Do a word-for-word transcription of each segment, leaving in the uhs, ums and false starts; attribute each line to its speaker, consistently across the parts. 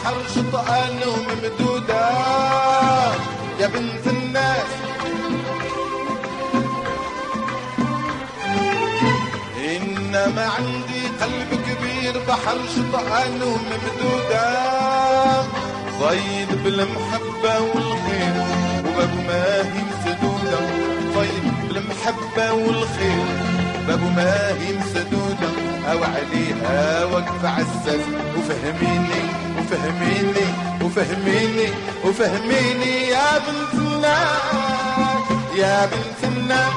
Speaker 1: بحر شطآن وممدودة يا بنت الناس. إنما عندي قلب كبير بحر شطآن وممدودة فايض بالمحبة والخير وباب ما هي مسدودة. فايض بالمحبة والخير باب ما هي مسدودة أو عليها وقف عزاز. وفهميني وفهميني وفهميني وفهميني يا بنت الناس يا بنت الناس.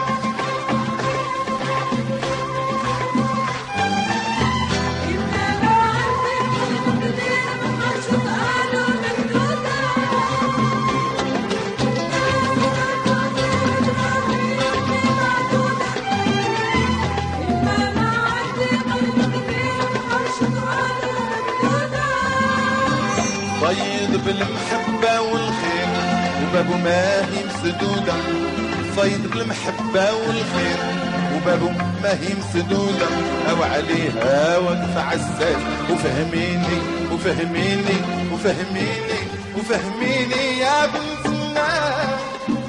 Speaker 1: فايض بالمحبة والخير وبابو ما هي مسدودة. فايض بالمحبة والخير وبابو ما هي مسدودة أو عليها وقف عزاز. وفهميني وفهميني وفهميني وفهميني يا بنت الناس.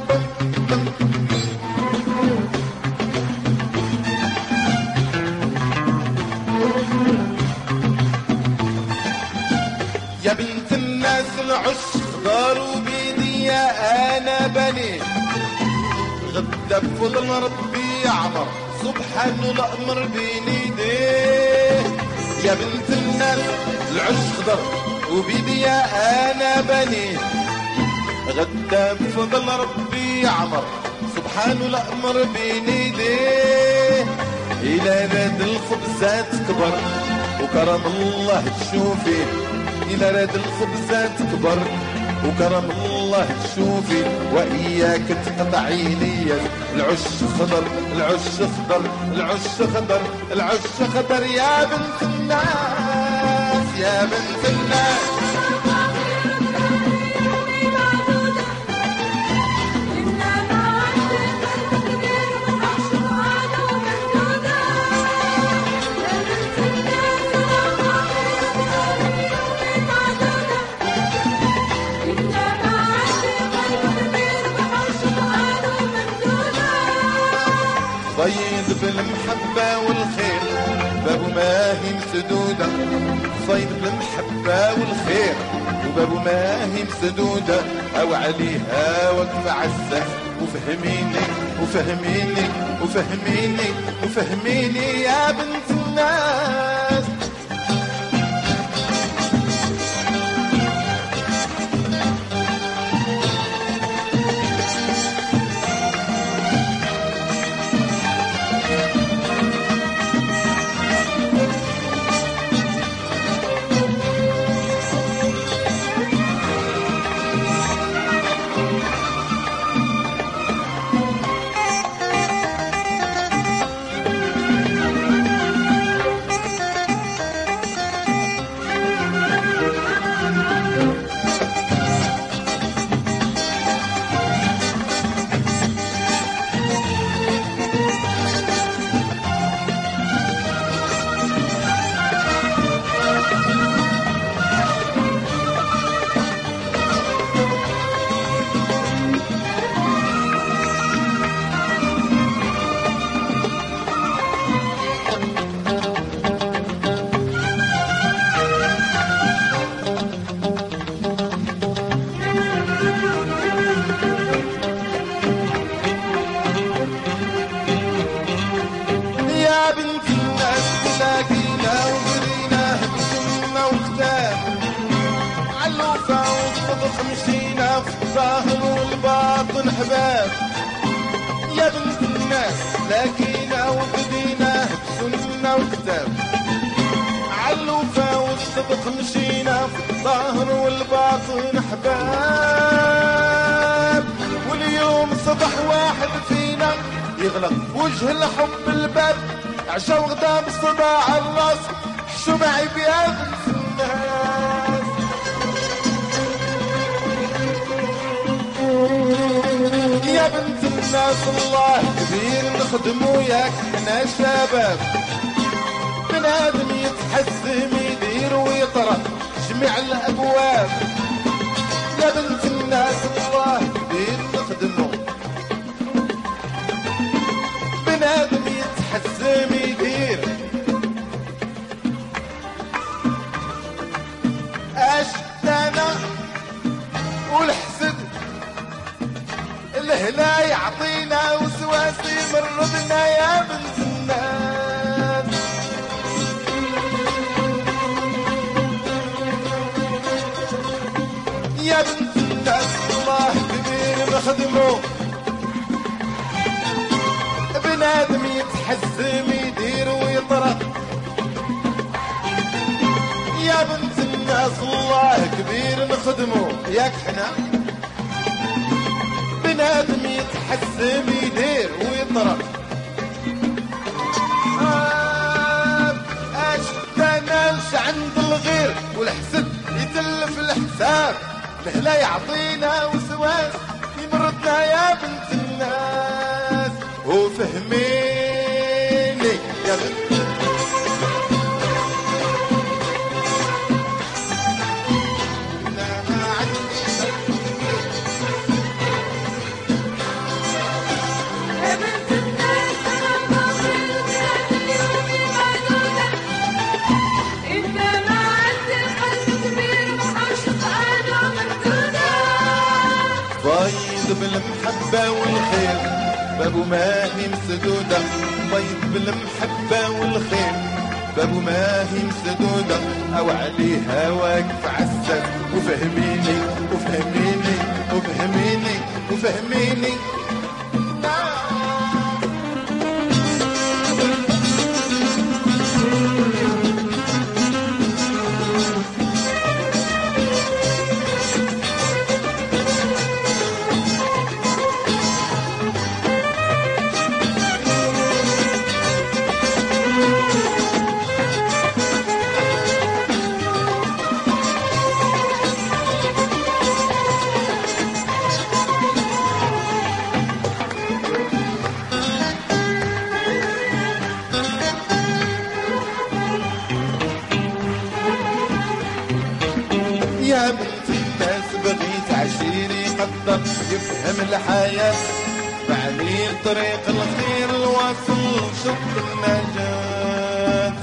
Speaker 1: يا بنت الناس العش خضار وبيدي انا بني غدا بفضل ربي يعمر سبحانه الامر بين ايديه. يا بنت الناس العش خضر وبيدي انا بني غدا بفضل ربي يعمر سبحانه الامر بين ايديه. الى راد الخبزات كبر وكرم الله تشوفي. إلى راد الخبزات كبر وكرم الله تشوفي. وإياك تقطعي لي العش خضر العش خضر العش خضر العش خضر يا بنت الناس يا بنت الناس. فايض بالمحبة والخير بابو ما هي مسدودة. فايض بالمحبة والخير وبابو ما هي مسدودة أو عليها وقف عزة. وفهميني وفهميني وفهميني وفهميني يا بنت الناس. الأحباب يا بنت الناس لاقينا وبدينا بسنة وكتاب عالوفا والصدق مشينا في الظاهر والباطن أحباب واليوم صبح واحد فينا يغلق وجه الحب الباب عشا وغدا بالصداع الراس حشو معي بيا بنت الناس يا بنت الناس الله كبير نخدمو ياك احنا شباب بنادم يتحزم يدير ويطرى جميع الابواب. يا بنت الناس الله كبير نخدمه، بنادم يتحزم يدير اشتانا والحسد الهلا يعطينا وسواسي مرضنا يا بنت الناس. يا بنت الناس الله كبير نخدمه، بنادم يتحزم يدير ويطرق. يا بنت الناس الله كبير نخدمه، ياك حنا بنادم يتحزم يدير ويطرق. آه اشتناش عند الغير والحسد يتلف الحساب، لهلا يعطينا وسواس يمرضنا يا بنت الناس. وفهميني يا بنت بالمحبة والخير بابو ما هي مسدودة، بيض بالمحبة والخير بابو ما هي مسدودة، او عليها واقف عساس. وفهميني وفهميني وفهميني وفهميني يا بنت الناس بغيت عشيري يقدر يفهم الحياة، بعدين طريق الخير الواصل شط النجاة.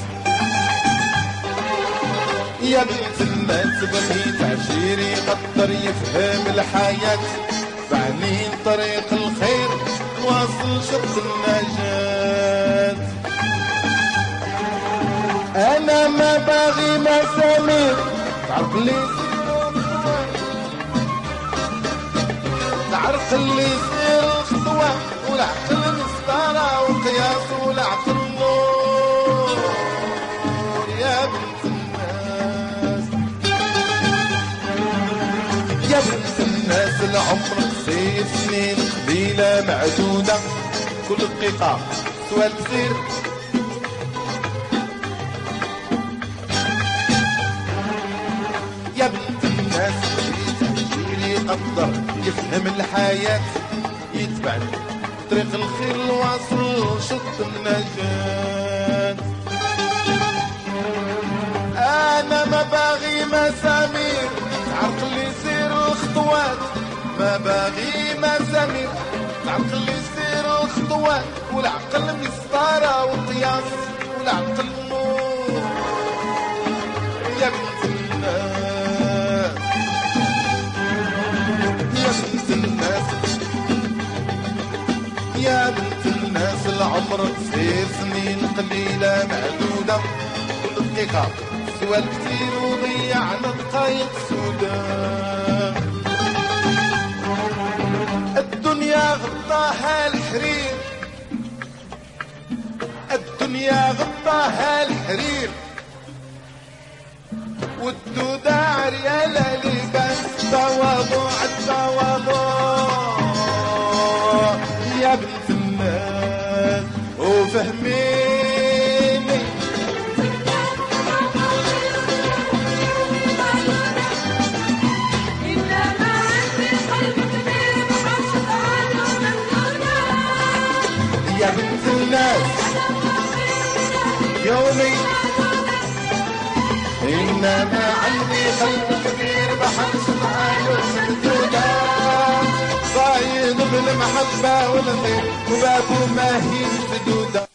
Speaker 1: يا بنت الناس بغيت عشيري يقدر يفهم الحياة، بعدين طريق الخير واصل شط النجاة. انا ما باغي مسامير تعرف لي العرق اللي يصير الخطوة، والعقل مسطرة وقياس والعقل نور. يا بنت الناس يا بنت الناس العمر قصير سنين قبيلة معدودة، كل دقيقة سؤال تصير. يا بنت الناس يقدر يفهم الحياة، يتبع طريق الخير الواصل شط النجاة. انا ما باغي مسامير تعرق اللي يصير الخطوات، ما باغي مسامير تعرق اللي يصير الخطوات، والعقل مسطرة وقياس والعقل نور. يا بنت الناس يا بنت الناس يا بنت الناس العمر قصير سنين قليلة معدودة، كل دقيقة سؤال كتير وضيعنا دقايق سودا. الدنيا غطاها الحرير، الدنيا غطاها الحرير، والدودة عريالة لباس تواضع التواضع. يا بنت الناس وفهميني
Speaker 2: إنما عندي قلب كبير محشط عنه ممنونة.
Speaker 1: يا بنت الناس يومي إنما عندي قلب النجمة والغير وبابو ما هي جدودة